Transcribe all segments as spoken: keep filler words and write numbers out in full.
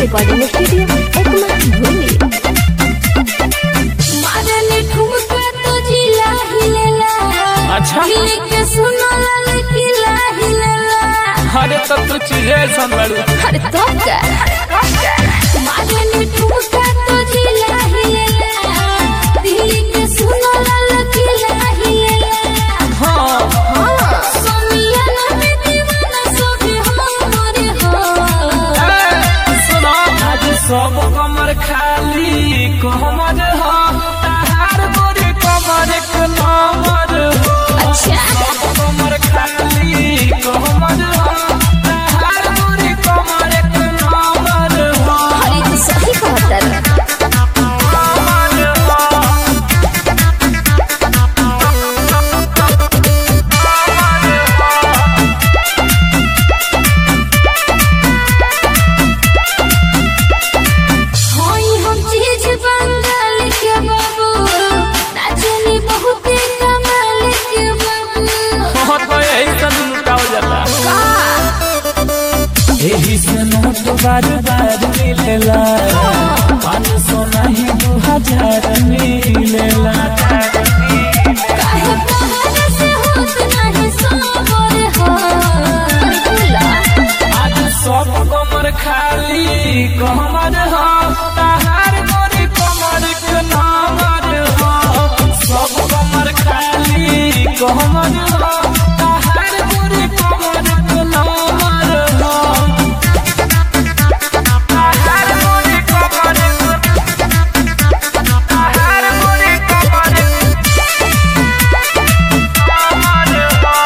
Recording studio Ekma भूमि। मारने ठुमका तो जिला हिलेला। अच्छा दिल के सुनो लाल किला हिलेला। अरे तब तो चीजें संभलू। अरे तो क्या मारने ठुमका तो जिला हिलेला। दिल के सुनो लाल किला हिलेला। हाँ हाँ सोनिया में दीवाना सोबे हमारे हो। सुनो आज सब कमर खाली कमर हो ताहार गोरी कमर के नंबर हो। अच्छा सब कमर खाली कमर हो ताहार गोरी कमर के नंबर हो। अरे तो सही कहता है। एही से नोट बार बार मिलेला पाँच सौ नहीं दो हजार मिलेला। काहे पहाड़ से होत नहीं सबर हो। आज सब कमर खाली कमर हो ताहार गोरी कमर के नंबर हो। सब कमर खाली कमर हो ताहार गोरी कमर के नंबर हो। ताहार गोरी कमर ताहार गोरी कमर नंबर हो।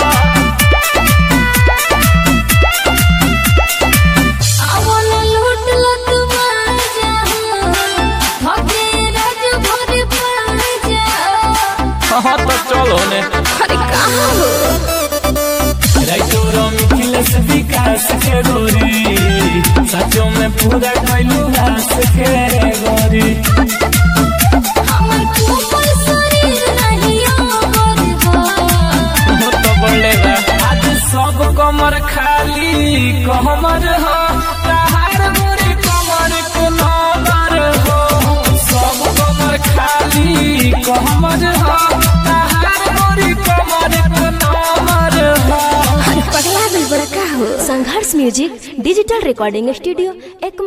आवल लूट लत मार जा। थके राज भर पार जा। हाँ तो चलो ने अरे कहाँ हो। राइटोरो मिथिलेश विकास के गोरी सचो में पूरा कैलू घास के गोरी। हमर कोमल शरीर नहीं ओवर हो। हो तो बोलेगा आज सब कमर खाली कमर हो ताहार गोरी कमर के नंबर हो। सब कमर खाली कमर हो ताहार गोरी कमर के नंबर हो। अरे पगला दिल बड़ा का हो। Sangharsh music digital recording studio Ekma.